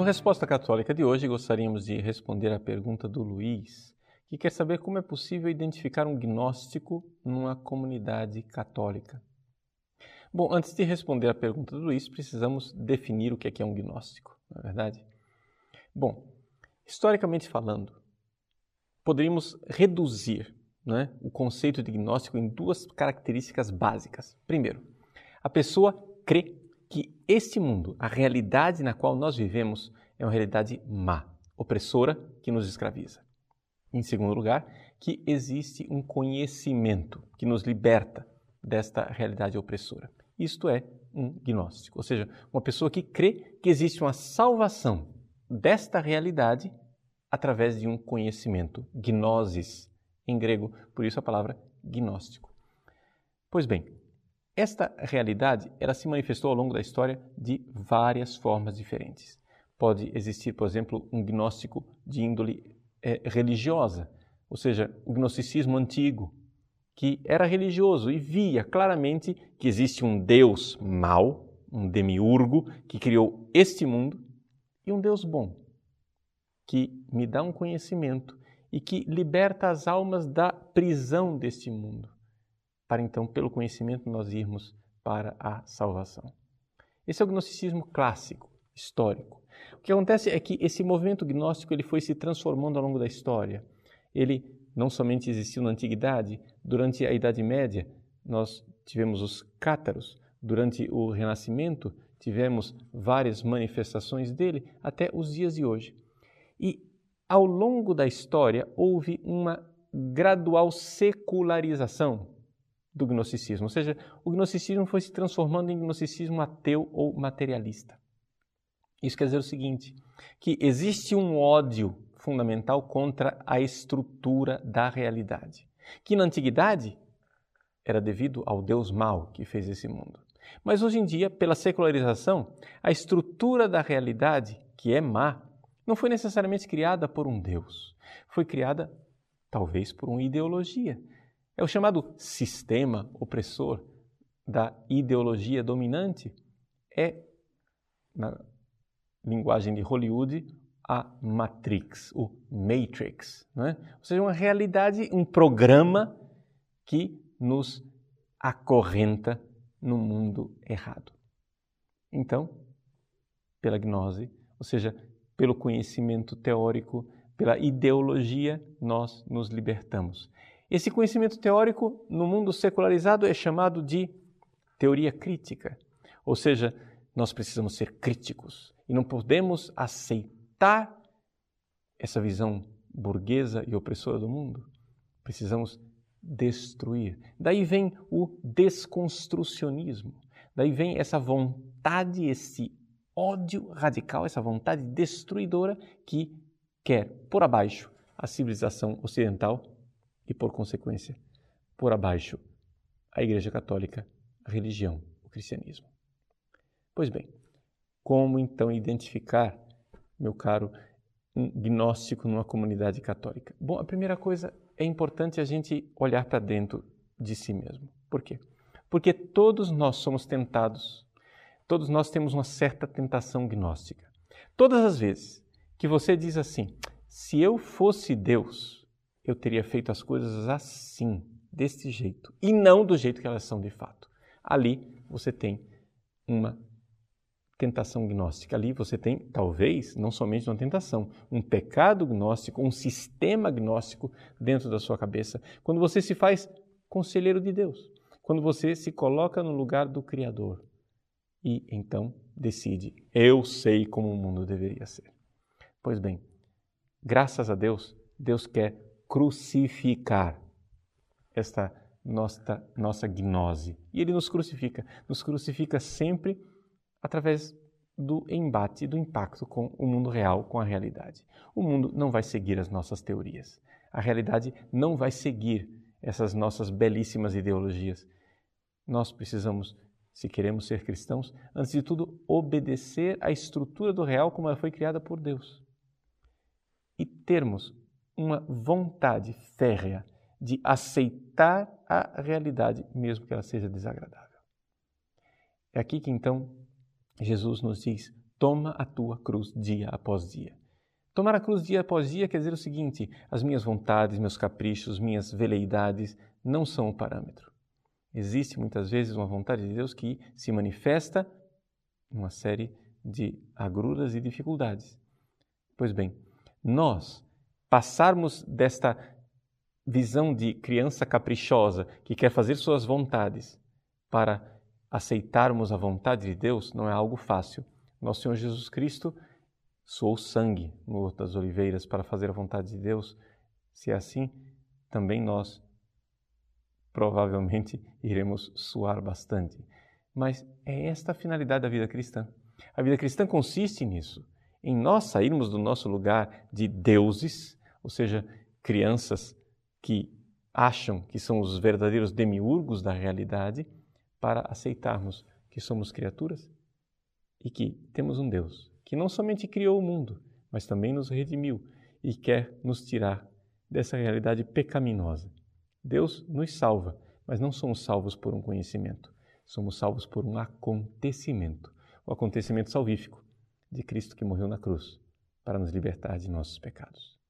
Resposta Católica de hoje, gostaríamos de responder à pergunta do Luiz, que quer saber como é possível identificar um gnóstico numa comunidade católica. Bom, antes de responder à pergunta do Luiz, precisamos definir o que é um gnóstico, não é verdade? Bom, historicamente falando, poderíamos reduzir, o conceito de gnóstico em duas características básicas. Primeiro, a pessoa crê que este mundo, a realidade na qual nós vivemos, é uma realidade má, opressora, que nos escraviza. Em segundo lugar, que existe um conhecimento que nos liberta desta realidade opressora. Isto é um gnóstico, ou seja, uma pessoa que crê que existe uma salvação desta realidade através de um conhecimento, gnosis, em grego, por isso a palavra gnóstico. Pois bem, esta realidade ela se manifestou ao longo da história de várias formas diferentes. Pode existir, por exemplo, um gnóstico de índole religiosa, ou seja, o gnosticismo antigo, que era religioso e via claramente que existe um Deus mau, um demiurgo, que criou este mundo, e um Deus bom, que me dá um conhecimento e que liberta as almas da prisão deste mundo, para então, pelo conhecimento, nós irmos para a salvação. Esse é o gnosticismo clássico, histórico. O que acontece é que esse movimento gnóstico ele foi se transformando ao longo da história. Ele não somente existiu na Antiguidade, durante a Idade Média nós tivemos os cátaros, durante o Renascimento tivemos várias manifestações dele até os dias de hoje. E ao longo da história houve uma gradual secularização do gnosticismo, ou seja, o gnosticismo foi se transformando em gnosticismo ateu ou materialista. Isso quer dizer o seguinte, que existe um ódio fundamental contra a estrutura da realidade, que na antiguidade era devido ao Deus mau que fez esse mundo. Mas hoje em dia, pela secularização, a estrutura da realidade, que é má, não foi necessariamente criada por um Deus, foi criada talvez por uma ideologia. É o chamado sistema opressor da ideologia dominante. É, na linguagem de Hollywood, a Matrix, o Matrix. Não é? Ou seja, uma realidade, um programa que nos acorrenta no mundo errado. Então, pela gnose, ou seja, pelo conhecimento teórico, pela ideologia, nós nos libertamos. Esse conhecimento teórico, no mundo secularizado, é chamado de teoria crítica. Ou seja, nós precisamos ser críticos e não podemos aceitar essa visão burguesa e opressora do mundo. Precisamos destruir. Daí vem o desconstrucionismo. Daí vem essa vontade, esse ódio radical, essa vontade destruidora que quer pôr abaixo a civilização ocidental e, por consequência, por abaixo a Igreja Católica, a religião, o cristianismo. Pois bem, como então identificar, meu caro, um gnóstico numa comunidade católica? Bom, a primeira coisa é importante a gente olhar para dentro de si mesmo. Por quê? Porque todos nós somos tentados, todos nós temos uma certa tentação gnóstica. Todas as vezes que você diz assim, se eu fosse Deus, eu teria feito as coisas assim, deste jeito, e não do jeito que elas são de fato. Ali você tem uma tentação gnóstica. Ali você tem, talvez, não somente uma tentação, um pecado gnóstico, um sistema gnóstico dentro da sua cabeça. Quando você se faz conselheiro de Deus, quando você se coloca no lugar do Criador e então decide, eu sei como o mundo deveria ser. Pois bem, graças a Deus, Deus quer crucificar esta nossa gnose. E Ele nos crucifica sempre através do embate, do impacto com o mundo real, com a realidade. O mundo não vai seguir as nossas teorias. A realidade não vai seguir essas nossas belíssimas ideologias. Nós precisamos, se queremos ser cristãos, antes de tudo, obedecer à estrutura do real como ela foi criada por Deus. E termos uma vontade férrea de aceitar a realidade, mesmo que ela seja desagradável. É aqui que então Jesus nos diz, toma a tua cruz dia após dia. Tomar a cruz dia após dia quer dizer o seguinte: as minhas vontades, meus caprichos, minhas veleidades não são o parâmetro. Existe muitas vezes uma vontade de Deus que se manifesta numa série de agruras e dificuldades. Pois bem, nós passarmos desta visão de criança caprichosa que quer fazer suas vontades para aceitarmos a vontade de Deus não é algo fácil. Nosso Senhor Jesus Cristo suou sangue no Horto das Oliveiras para fazer a vontade de Deus. Se é assim, também nós provavelmente iremos suar bastante. Mas é esta a finalidade da vida cristã. A vida cristã consiste nisso, em nós sairmos do nosso lugar de deuses, ou seja, crianças que acham que são os verdadeiros demiurgos da realidade, para aceitarmos que somos criaturas e que temos um Deus que não somente criou o mundo, mas também nos redimiu e quer nos tirar dessa realidade pecaminosa. Deus nos salva, mas não somos salvos por um conhecimento, somos salvos por um acontecimento, o acontecimento salvífico de Cristo que morreu na cruz para nos libertar de nossos pecados.